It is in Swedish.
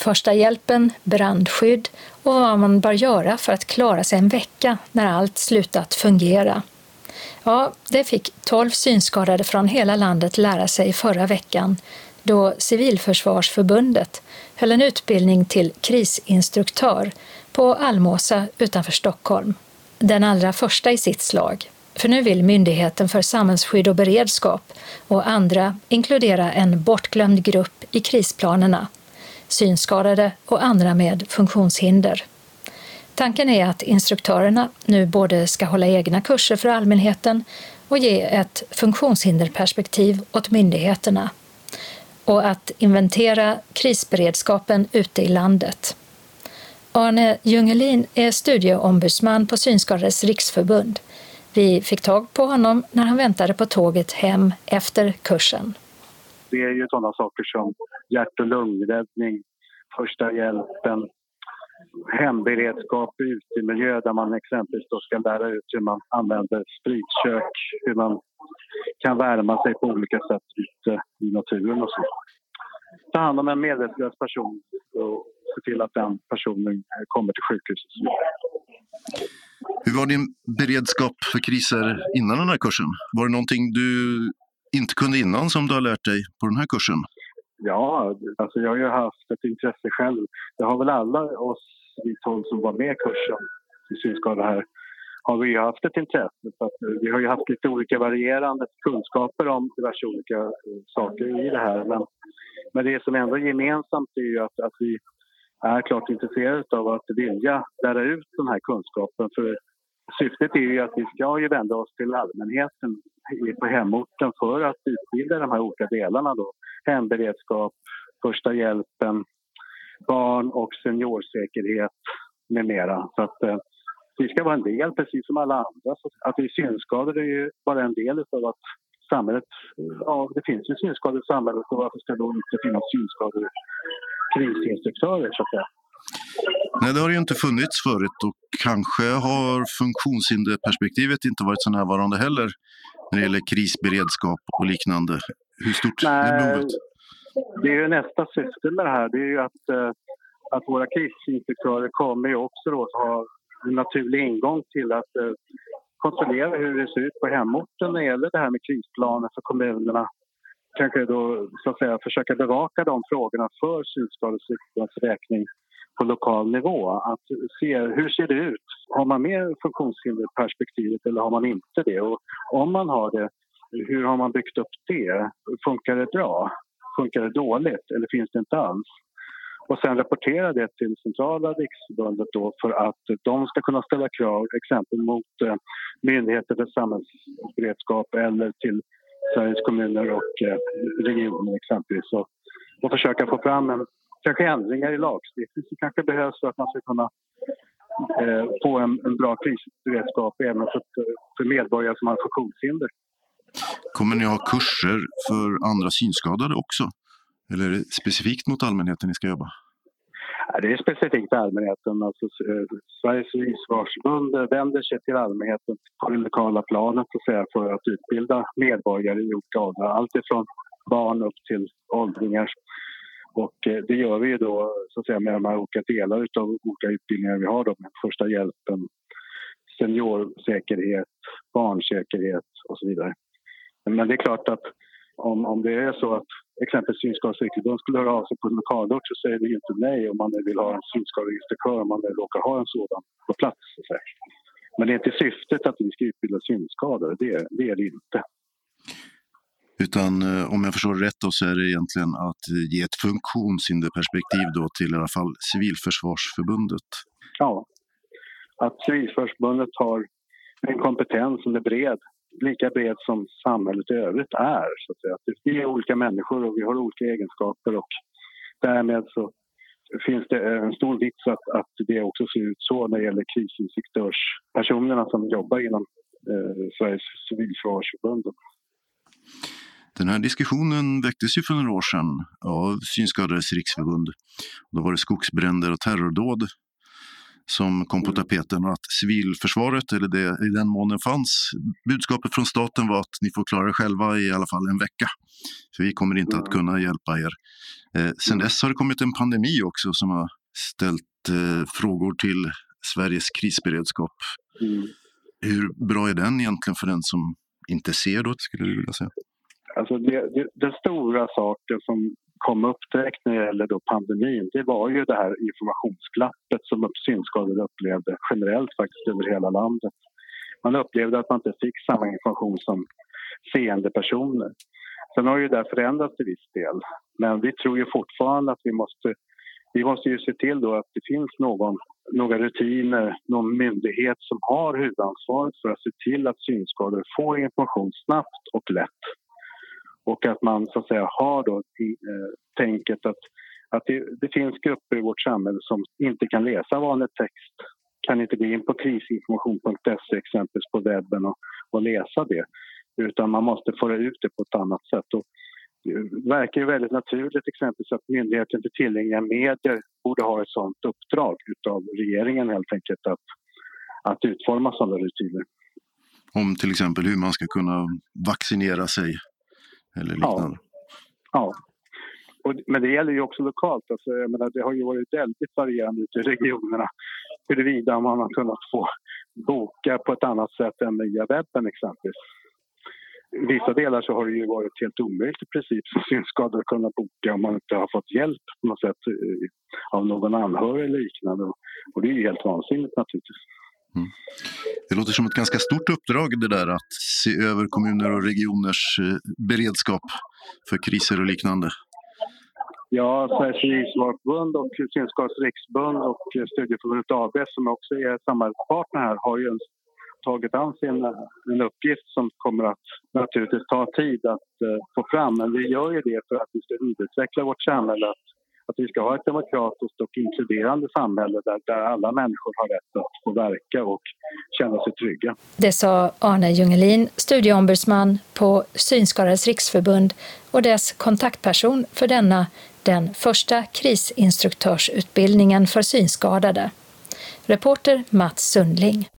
första hjälpen, brandskydd och vad man bör göra för att klara sig en vecka när allt slutat fungera. Ja, det fick 12 synskadade från hela landet lära sig förra veckan då Civilförsvarsförbundet höll en utbildning till krisinstruktör på Almåsa utanför Stockholm. Den allra första i sitt slag. För nu vill Myndigheten för samhällsskydd och beredskap och andra inkludera en bortglömd grupp i krisplanerna, synskadade och andra med funktionshinder. Tanken är att instruktörerna nu både ska hålla egna kurser för allmänheten och ge ett funktionshinderperspektiv åt myndigheterna och att inventera krisberedskapen ute i landet. Arne Jungelin är studieombudsman på Synskadades riksförbund. Vi fick tag på honom när han väntade på tåget hem efter kursen. Det är ju sådana saker som hjärt- och lungräddning, första hjälpen, hemberedskap ute i miljö där man exempelvis då ska lära ut hur man använder spritkök, hur man kan värma sig på olika sätt ute i naturen och så. Ta hand om en medvetslös person och se till att den personen kommer till sjukhuset. Hur var din beredskap för kriser innan den här kursen? Var det någonting du inte kunde innan som du har lärt dig på den här kursen? Ja, alltså jag har ju haft ett intresse själv. Det har väl alla oss vi 12 som var med i kursen i synskada här har vi ju haft ett intresse. Så att vi har ju haft lite olika varierande kunskaper om diverse olika saker i det här. Men det som ändå är gemensamt är ju att vi är klart intresserade av att vilja lära ut den här kunskapen. För syftet är ju att vi ska ju vända oss till allmänheten på hemorten för att utbilda de här olika delarna då. Hemberedskap, första hjälpen, barn- och seniorsäkerhet med mera. Så att vi ska vara en del precis som alla andra. Så att vi är synskadade är ju bara en del av att samhället, ja det finns ju synskadade i samhället och varför ska då inte finnas synskadade krisinstruktörer så att säga. Nej, det har ju inte funnits förut och kanske har funktionshinderperspektivet inte varit så närvarande heller när det gäller krisberedskap och liknande. Hur stort är behovet? Det är ju nästa syfte med det här. Det är ju att våra krisinstruktörer kommer ju också då att ha en naturlig ingång till att kontrollera hur det ser ut på hemorten när det gäller det här med krisplaner för kommunerna. Kanske då så att säga försöka bevaka de frågorna för synskadades räkning på lokal nivå. Att se hur ser det ut? Har man med funktionshinderperspektivet eller har man inte det? Och om man har det, hur har man byggt upp det? Funkar det bra? Funkar det dåligt? Eller finns det inte alls? Och sen rapportera det till centrala riksförbundet då för att de ska kunna ställa krav exempel mot myndigheter för samhällsberedskap eller till Sveriges kommuner och regioner exempelvis. Och försöka få fram kanske ändringar i lagstiftning som kanske behövs för att man ska kunna få en bra krisberedskap även för medborgare som har funktionshinder. Kommer ni ha kurser för andra synskadade också? Eller är det specifikt mot allmänheten ni ska jobba? Ja, det är specifikt till allmänheten. Alltså, Sveriges Civilförsvarsförbund vänder sig till allmänheten på det lokala planet för att utbilda medborgare i olika åldrar. Allt ifrån barn upp till åldringar. Och det gör vi ju då så att säga, med de här olika delar av olika utbildningar vi har då, med första hjälpen, seniorsäkerhet, barnsäkerhet och så vidare. Men det är klart att om det är så att exempelvis Synskadades riksförbund skulle höra av sig på en lokalort så säger vi inte nej om man vill ha en synskadeinstruktör om man råkar ha en sådan på plats. Men det är inte syftet att vi ska utbilda synskadade, det är det inte. Utan om jag förstår rätt då, så är det egentligen att ge ett funktionshinderperspektiv då till i alla fall Civilförsvarsförbundet. Ja, att Civilförsvarsförbundet har en kompetens som är bred. Lika bred som samhället i övrigt är. Så att säga. Vi är olika människor och vi har olika egenskaper och därmed så finns det en stor vits att det också ser ut så när det gäller krisinstruktörspersonerna som jobbar inom Sveriges Civilförsvarsförbund. Den här diskussionen väcktes ju för några år sedan av Synskadades riksförbund. Då var det skogsbränder och terrordåd som kom på tapeten, och att civilförsvaret, eller det i den månen fanns, budskapet från staten var att ni får klara er själva i alla fall en vecka. För vi kommer inte att kunna hjälpa er. Sen dess har det kommit en pandemi också som har ställt frågor till Sveriges krisberedskap. Hur bra är den egentligen för den som inte ser då, skulle du vilja säga? Alltså det stora saken som kom upp direkt när det gäller då pandemin, det var ju det här informationsglappet som synskadade upplevde generellt faktiskt över hela landet. Man upplevde att man inte fick samma information som seende personer. Sen har ju det förändrats till viss del, men vi tror ju fortfarande att vi måste ju se till då att det finns några rutiner, någon myndighet som har huvudansvaret för att se till att synskadade får information snabbt och lätt. Och att man så att säga har då tänket att det finns grupper i vårt samhälle som inte kan läsa vanlig text, kan inte gå in på krisinformation.se exempelvis på webben och läsa det, utan man måste föra ut det på ett annat sätt. Och det verkar ju väldigt naturligt exempelvis att Myndigheten för tillgängliga medier borde ha ett sådant uppdrag utav regeringen helt enkelt att utforma sådana rutiner. Om till exempel hur man ska kunna vaccinera sig eller liknande. Ja. Men det gäller ju också lokalt. Alltså, jag menar, det har ju varit väldigt varierande ute i regionerna huruvida man har kunnat få boka på ett annat sätt än via webben exempelvis. I vissa delar så har det ju varit helt omöjligt i princip för synskadade att kunna boka om man inte har fått hjälp på något sätt av någon anhörig eller liknande. Och det är ju helt vansinnigt naturligtvis. Det låter som ett ganska stort uppdrag det där att se över kommuner och regioners beredskap för kriser och liknande. Ja, Sveriges Civilförsvarsförbund och Synskadades riksförbund och Studieförbundet AB som också är samarbetspartner här har ju tagit an sig en uppgift som kommer att naturligtvis ta tid att få fram. Men vi gör ju det för att vi ska utveckla vårt samhälle, att vi ska ha ett demokratiskt och inkluderande samhälle där alla människor har rätt att få verka och känna sig trygga. Det sa Arne Jungelin, studieombudsman på Synskadades riksförbund och dess kontaktperson för den första krisinstruktörsutbildningen för synskadade. Reporter Mats Sundling.